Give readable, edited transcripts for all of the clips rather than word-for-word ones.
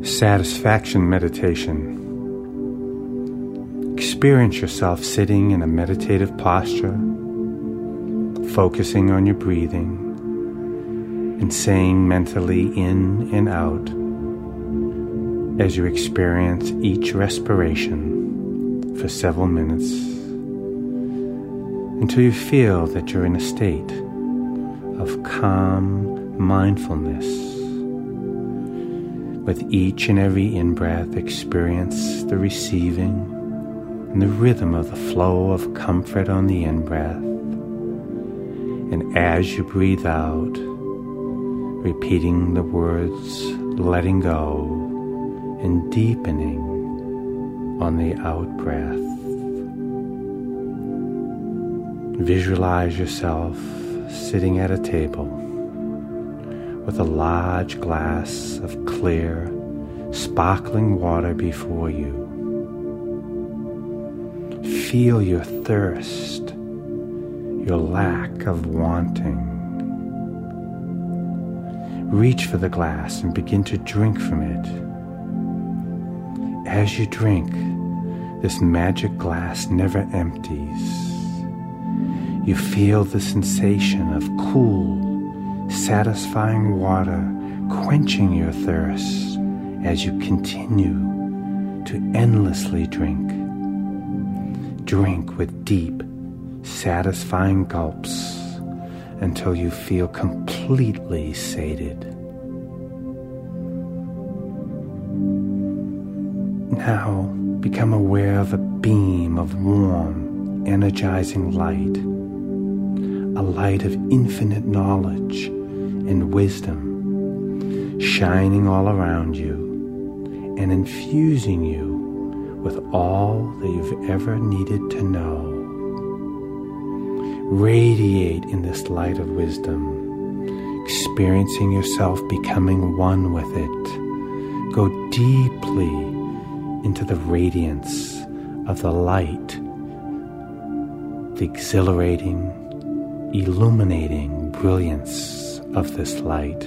Satisfaction meditation. Experience yourself sitting in a meditative posture, focusing on your breathing, and saying mentally in and out as you experience each respiration for several minutes until you feel that you're in a state of calm mindfulness. With each and every in-breath, experience the receiving and the rhythm of the flow of comfort on the in-breath. And as you breathe out, repeating the words, letting go and deepening on the out-breath. Visualize yourself sitting at a table with a large glass of clear, sparkling water before you. Feel your thirst, your lack of wanting. Reach for the glass and begin to drink from it. As you drink, this magic glass never empties. You feel the sensation of cool, satisfying water quenching your thirst as you continue to endlessly drink. Drink with deep, satisfying gulps until you feel completely sated. Now become aware of a beam of warm, energizing light, a light of infinite knowledge and wisdom, shining all around you and infusing you with all that you've ever needed to know. Radiate in this light of wisdom, experiencing yourself becoming one with it. Go deeply into the radiance of the light, the exhilarating, illuminating brilliance of this light.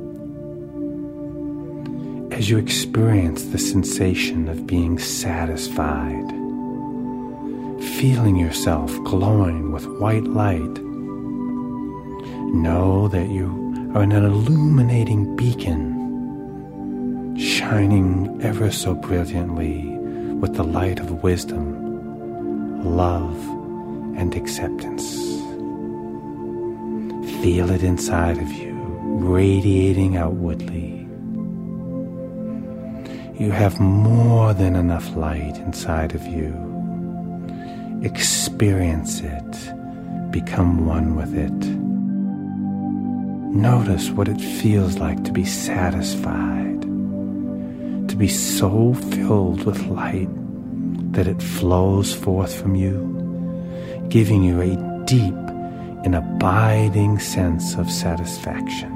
As you experience the sensation of being satisfied, feeling yourself glowing with white light, know that you are an illuminating beacon, shining ever so brilliantly with the light of wisdom, love, and acceptance. Feel it inside of you, radiating outwardly. You have more than enough light inside of you. Experience it. Become one with it. Notice what it feels like to be satisfied, to be so filled with light that it flows forth from you, giving you a deep and abiding sense of satisfaction.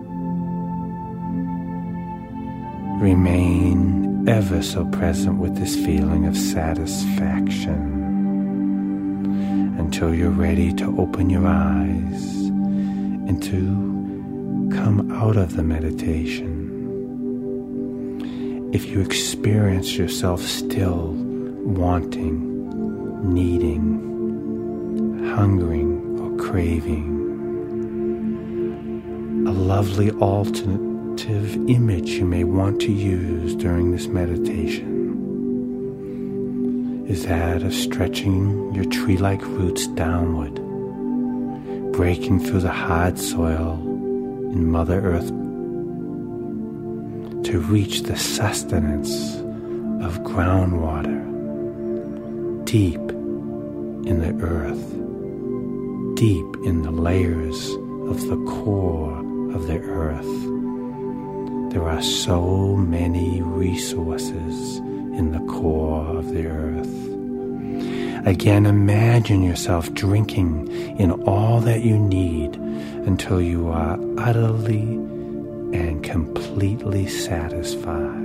Remain ever so present with this feeling of satisfaction until you're ready to open your eyes and to come out of the meditation. If you experience yourself still wanting, needing, hungering, or craving, a lovely alternative image you may want to use during this meditation is that of stretching your tree-like roots downward, breaking through the hard soil in Mother Earth to reach the sustenance of groundwater deep in the earth, deep in the layers of the core of the earth. There are so many resources in the core of the earth. Again, imagine yourself drinking in all that you need until you are utterly and completely satisfied.